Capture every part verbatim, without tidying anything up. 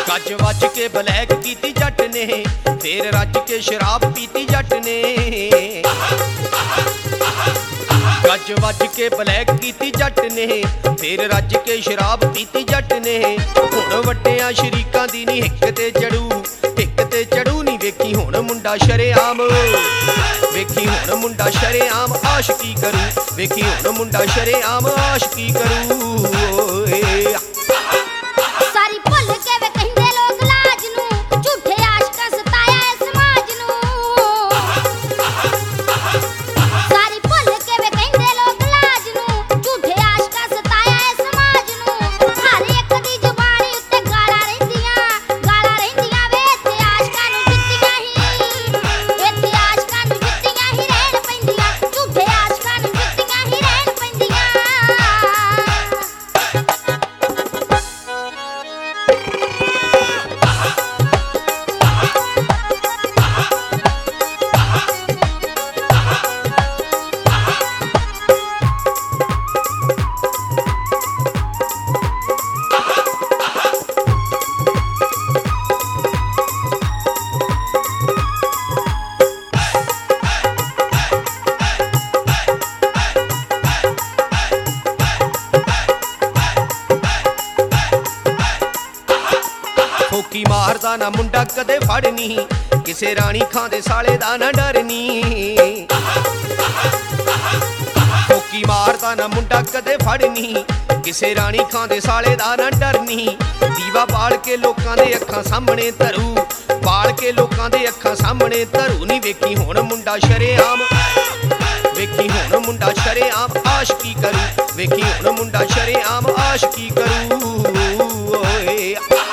ਗੱਜ ਵੱਜ ਕੇ ਬਲੈਕ ਕੀਤੀ ਜੱਟ ਨੇ, ਫੇਰ ਰੱਜ ਕੇ ਸ਼ਰਾਬ ਪੀਤੀ ਜੱਟ ਨੇ। ਗੱਜ ਵੱਜ ਕੇ ਬਲੈਕ ਕੀਤੀ ਜੱਟ ਨੇ, ਫੇਰ ਰੱਜ ਕੇ ਸ਼ਰਾਬ ਪੀਤੀ ਜੱਟ ਨੇ। ਹੁਣ ਵੱਡਿਆਂ ਸ਼ਰੀਕਾਂ ਦੀ ਨੀ ਹਿੱਕ ਤੇ ਚੜੂ, ਹਿੱਕ ਤੇ ਚੜੂ ਨੀ ਵੇਖੀ ਹੁਣ ਮੁੰਡਾ ਸ਼ਰੇਆਮ, ਵੇਖੀ ਹੁਣ ਮੁੰਡਾ ਸ਼ਰੇਆਮ ਆਸ਼ਕੀ ਕਰੂ, ਵੇਖੀ ਹੁਣ ਮੁੰਡਾ ਸ਼ਰੇਆਮ ਆਸ਼ਕੀ ਕਰੂ। ਓਏ ਠੋਕੀ ਮਾਰਦਾ ਨਾ ਮੁੰਡਾ ਕਦੇ ਫੜਨੀ, ਕਿਸੇ ਰਾਣੀ ਖਾਂ ਦੇ ਸਾਲੇ ਦਾ ਨਾ ਡਰਨੀ। ਠੋਕੀ ਮਾਰਦਾ ਨਾ ਮੁੰਡਾ ਕਦੇ ਫੜਨੀ, ਕਿਸੇ ਰਾਣੀ ਖਾਂ ਦੇ ਸਾਲੇ ਦਾ ਨਾ ਡਰਨੀ। ਦੀਵਾ ਬਾਲ ਕੇ ਲੋਕਾਂ ਦੇ ਅੱਖਾਂ ਸਾਹਮਣੇ ਧਰੂ, ਬਾਲ ਕੇ ਲੋਕਾਂ ਦੇ ਅੱਖਾਂ ਸਾਹਮਣੇ ਧਰੂ ਨੀ ਵੇਖੀ ਹੁਣ ਮੁੰਡਾ ਸ਼ਰੇਆਮ, ਵੇਖੀ ਹੁਣ ਮੁੰਡਾ ਸ਼ਰੇਆਮ ਆਸ਼ਕੀ ਕਰੂ, ਵੇਖੀ ਹੁਣ ਮੁੰਡਾ ਸ਼ਰੇਆਮ ਆਸ਼ਕੀ ਕਰੂ। ਓਏ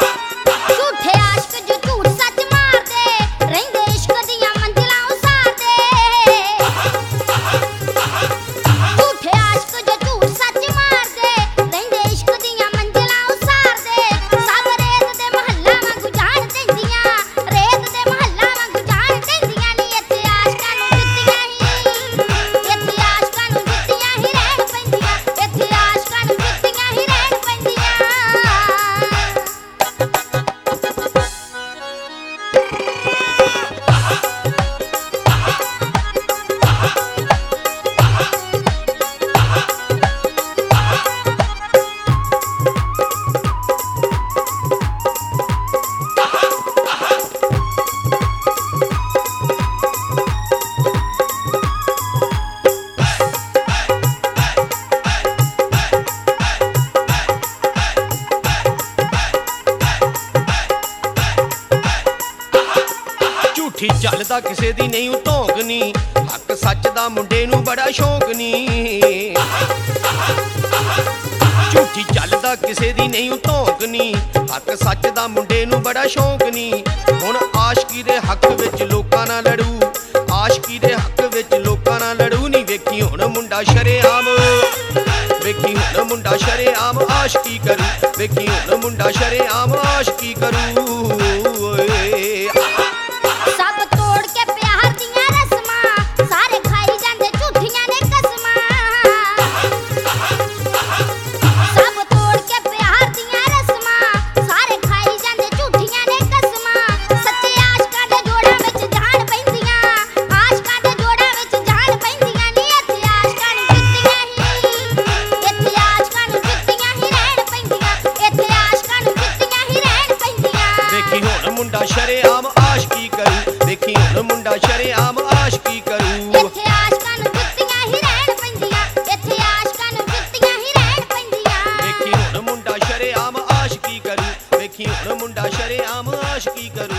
ਝੂਠੀ ਚੱਲਦਾ ਕਿਸੇ ਦੀ ਨਹੀਂ ਧੌਂਕ ਨੀ, ਹੱਕ ਸੱਚ ਦਾ ਮੁੰਡੇ ਨੂੰ ਬੜਾ ਸ਼ੌਂਕ ਨੀ। ਝੂਠੀ ਚੱਲਦਾ ਕਿਸੇ ਦੀ ਨਹੀਂ ਧੌਂਕ ਨੀ, ਹੱਕ ਸੱਚ ਦਾ ਮੁੰਡੇ ਨੂੰ ਬੜਾ ਸ਼ੌਂਕ ਨੀ। ਹੁਣ ਆਸ਼ਕੀ ਦੇ ਹੱਕ ਵਿੱਚ ਲੋਕਾਂ ਨਾਲ ਲੜੂ, ਆਸ਼ਕੀ ਦੇ ਹੱਕ ਵਿੱਚ ਲੋਕਾਂ ਨਾਲ ਲੜੂ ਨੀ ਵੇਖੀ ਹੁਣ ਮੁੰਡਾ ਸ਼ਰੇਆਮ, ਵੇਖੀ ਹੁਣ ਮੁੰਡਾ ਸ਼ਰੇਆਮ ਆਸ਼ਕੀ ਕਰੂ, ਵੇਖੀ ਹੁਣ ਮੁੰਡਾ ਸ਼ਰੇਆਮ ਆਸ਼ਕੀ ਕਰੂ। ਓਏ ਮੁੰਡਾ ਸ਼ਰੇਆਮ ਆਸ਼ਕੀ ਕਰੂ, ਵੇਖੀ ਹੁਣ ਮੁੰਡਾ ਸ਼ਰੇਆਮ ਆਸ਼ਕੀ ਕਰੂ। ਇੱਥੇ ਆਸ਼ਕਾਂ ਨੂੰ ਜੁੱਤੀਆਂ ਹੀ ਰਹਿਣ ਪੈਂਦੀਆਂ, ਇੱਥੇ ਆਸ਼ਕਾਂ ਨੂੰ ਜੁੱਤੀਆਂ ਹੀ ਰਹਿਣ ਪੈਂਦੀਆਂ। ਵੇਖੀ ਹੁਣ ਮੁੰਡਾ ਸ਼ਰੇਆਮ ਆਸ਼ਕੀ ਕਰੂ, ਵੇਖੀ ਹੁਣ ਮੁੰਡਾ ਸ਼ਰੇਆਮ ਆਸ਼ਕੀ ਕਰੂ।